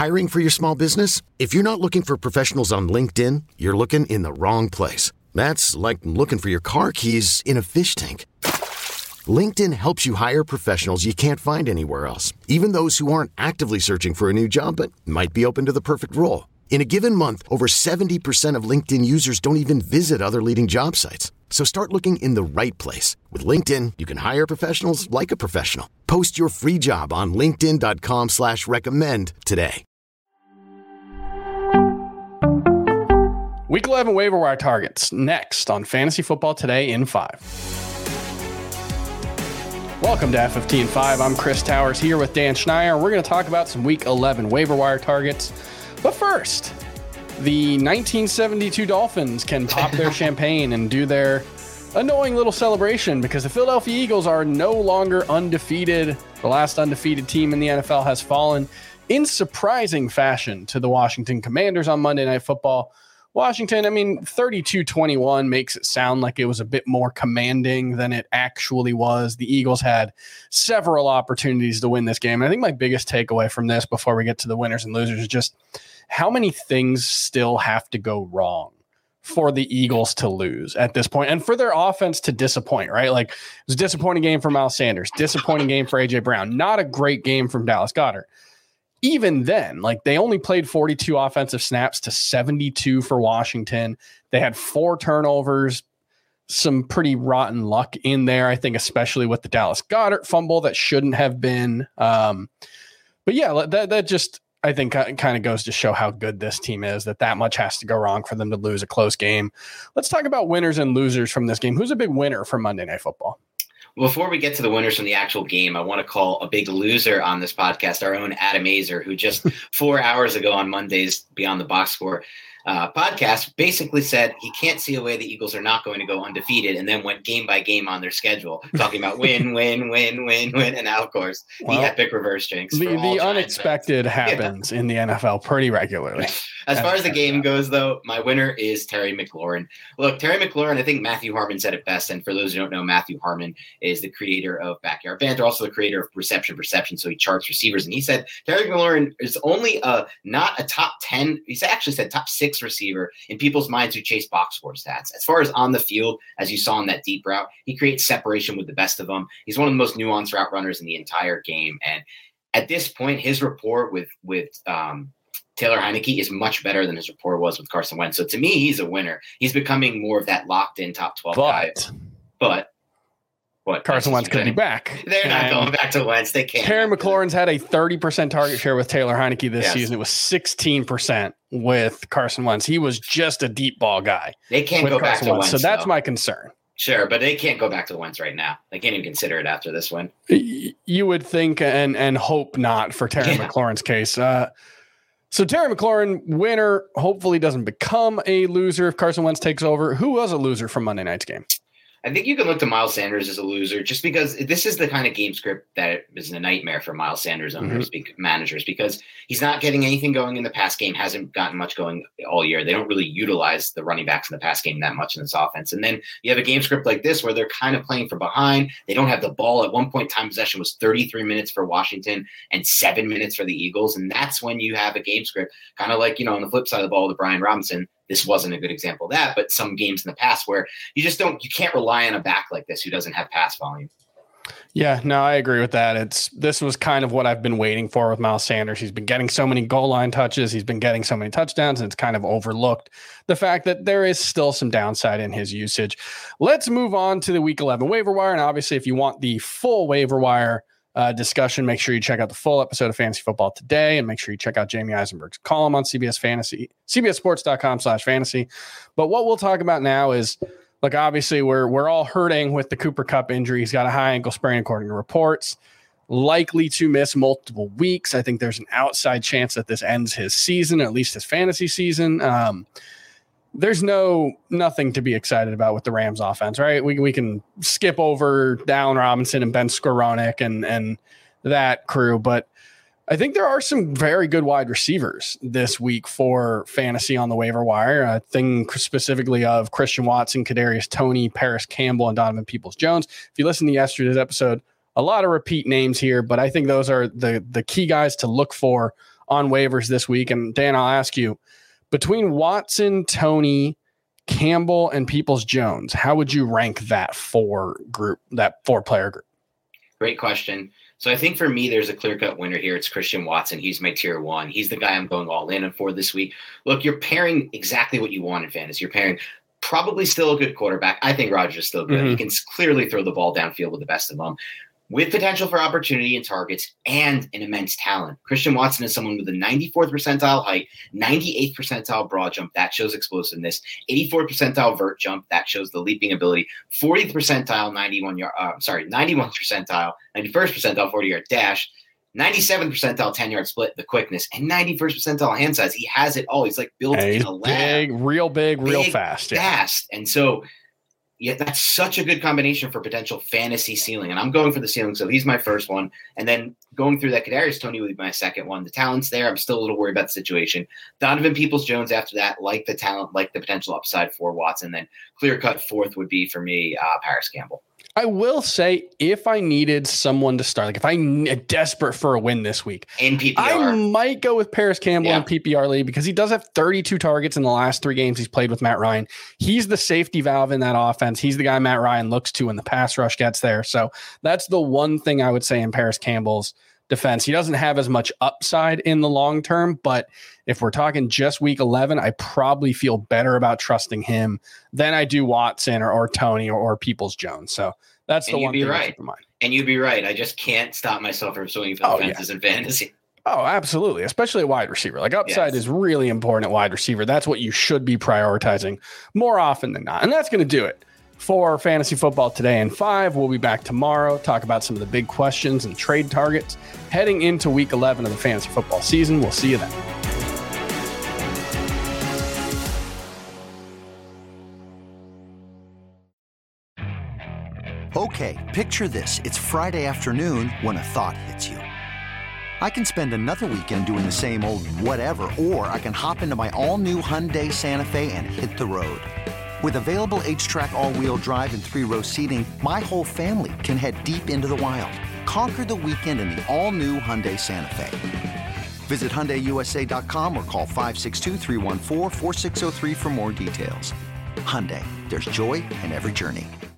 Hiring for your small business? If you're not looking for professionals on LinkedIn, you're looking in the wrong place. That's like looking for your car keys in a fish tank. LinkedIn helps you hire professionals you can't find anywhere else, even those who aren't actively searching for a new job but might be open to the perfect role. In a given month, over 70% of LinkedIn users don't even visit other leading job sites. So start looking in the right place. With LinkedIn, you can hire professionals like a professional. Post your free job on linkedin.com/recommend today. Week 11 waiver wire targets next on Fantasy Football Today in 5. Welcome to F15.5. I'm Chris Towers here with Dan Schneier. We're going to talk about some Week 11 waiver wire targets. But first, the 1972 Dolphins can pop their champagne and do their annoying little celebration because the Philadelphia Eagles are no longer undefeated. The last undefeated team in the NFL has fallen in surprising fashion to the Washington Commanders on Monday Night Football. Washington, 32-21 makes it sound like it was a bit more commanding than it actually was. The Eagles had several opportunities to win this game. And I think my biggest takeaway from this before we get to the winners and losers is just how many things still have to go wrong for the Eagles to lose at this point and for their offense to disappoint, right? Like it was a disappointing game for Miles Sanders, disappointing game for A.J. Brown, not a great game from Dallas Goedert. Even then, like they only played 42 offensive snaps to 72 for Washington. They had 4 turnovers, some pretty rotten luck in there, I think, especially with the Dallas Goedert fumble that shouldn't have been. But yeah, that just, I think, kind of goes to show how good this team is, that much has to go wrong for them to lose a close game. Let's talk about winners and losers from this game. Who's a big winner for Monday Night Football? Before we get to the winners from the actual game, I want to call a big loser on this podcast, our own Adam Azer, who just 4 hours ago on Monday's Beyond the Box Score podcast basically said he can't see a way the Eagles are not going to go undefeated, and then went game by game on their schedule, talking about win, and now, of course, the epic reverse jinx. The unexpected happens in the NFL pretty regularly. As far as the game goes, though, my winner is Terry McLaurin. Look, Terry McLaurin, I think Matthew Harmon said it best. And for those who don't know, Matthew Harmon is the creator of Backyard Banter, also the creator of Reception Perception. So he charts receivers. And he said Terry McLaurin is only not a top 10. He's actually said top 6 receiver in people's minds who chase box score stats. As far as on the field, as you saw in that deep route, he creates separation with the best of them. He's one of the most nuanced route runners in the entire game. And at this point, his rapport with Taylor Heineke is much better than his rapport was with Carson Wentz. So to me, he's a winner. He's becoming more of that locked-in top 12 guy. But what? Carson Wentz could be back. They're not going back to Wentz. They can't. Terry McLaurin's had a 30% target share with Taylor Heineke this season. It was 16% with Carson Wentz. He was just a deep ball guy. They can't go back to Wentz. So that's my concern. Sure, but they can't go back to Wentz right now. They can't even consider it after this win. You would think and hope not for Terry McLaurin's case. So Terry McLaurin, winner, hopefully doesn't become a loser if Carson Wentz takes over. Who was a loser from Monday night's game? I think you can look to Miles Sanders as a loser just because this is the kind of game script that is a nightmare for Miles Sanders owners, managers, because he's not getting anything going in the pass game, hasn't gotten much going all year. They don't really utilize the running backs in the pass game that much in this offense. And then you have a game script like this where they're kind of playing from behind. They don't have the ball. At one point, time possession was 33 minutes for Washington and 7 minutes for the Eagles. And that's when you have a game script, kind of like, on the flip side of the ball with Brian Robinson. This wasn't a good example of that, but some games in the past where you can't rely on a back like this who doesn't have pass volume. Yeah, no, I agree with that. This was kind of what I've been waiting for with Miles Sanders. He's been getting so many goal line touches. He's been getting so many touchdowns, and it's kind of overlooked the fact that there is still some downside in his usage. Let's move on to the Week 11 waiver wire. And obviously, if you want the full waiver wire discussion, make sure you check out the full episode of Fantasy Football Today, and make sure you check out Jamie Eisenberg's column on CBS Fantasy, CBSSports.com/fantasy. But what we'll talk about now is, look, obviously we're all hurting with the Cooper Kupp injury. He's got a high ankle sprain according to reports, likely to miss multiple weeks. I think there's an outside chance that this ends his season, at least his fantasy season. There's nothing to be excited about with the Rams offense, right? We can skip over Allen Robinson and Ben Skowronek and that crew, but I think there are some very good wide receivers this week for fantasy on the waiver wire. I think specifically of Christian Watson, Kadarius Toney, Paris Campbell, and Donovan Peoples-Jones. If you listen to yesterday's episode, a lot of repeat names here, but I think those are the key guys to look for on waivers this week. And Dan, I'll ask you, between Watson, Toney, Campbell, and Peoples-Jones, how would you rank that four-player group? Great question. So I think for me, there's a clear-cut winner here. It's Christian Watson. He's my tier 1. He's the guy I'm going all in for this week. Look, you're pairing exactly what you want in fantasy. You're pairing probably still a good quarterback. I think Rodgers is still good. Mm-hmm. He can clearly throw the ball downfield with the best of them, with potential for opportunity and targets and an immense talent. Christian Watson is someone with a 94th percentile height, 98th percentile broad jump. That shows explosiveness. 84th percentile vert jump. That shows the leaping ability. 40th percentile, 91st percentile, 91st percentile 40-yard dash. 97th percentile 10-yard split, the quickness, and 91st percentile hand size. He has it all. He's like built in a lab. Big, real fast. Fast. And so, yeah, that's such a good combination for potential fantasy ceiling. And I'm going for the ceiling, so he's my first one. And then going through that, Kadarius Toney would be my second one. The talent's there. I'm still a little worried about the situation. Donovan Peoples-Jones after that, like the talent, like the potential upside for Watson. Then clear-cut fourth would be for me, Paris Campbell. I will say, if I needed someone to start, like if I'm desperate for a win this week, in PPR, I might go with Paris Campbell in PPR league because he does have 32 targets in the last 3 games he's played with Matt Ryan. He's the safety valve in that offense. He's the guy Matt Ryan looks to when the pass rush gets there. So that's the one thing I would say in Paris Campbell's defense. He doesn't have as much upside in the long term, but if we're talking just week 11, I probably feel better about trusting him than I do Watson or Toney or Peoples-Jones. So that's the one thing to keep in mind. And you'd be right. I just can't stop myself from swinging for the fences in fantasy. Oh, absolutely. Especially at wide receiver. Like upside is really important at wide receiver. That's what you should be prioritizing more often than not. And that's going to do it for Fantasy Football Today in 5. We'll be back tomorrow, talk about some of the big questions and trade targets heading into week 11 of the fantasy football season. We'll see you then. Okay, picture this. It's Friday afternoon when a thought hits you. I can spend another weekend doing the same old whatever, or I can hop into my all-new Hyundai Santa Fe and hit the road. With available H-Track all-wheel drive and 3-row seating, my whole family can head deep into the wild. Conquer the weekend in the all-new Hyundai Santa Fe. Visit HyundaiUSA.com or call 562-314-4603 for more details. Hyundai, there's joy in every journey.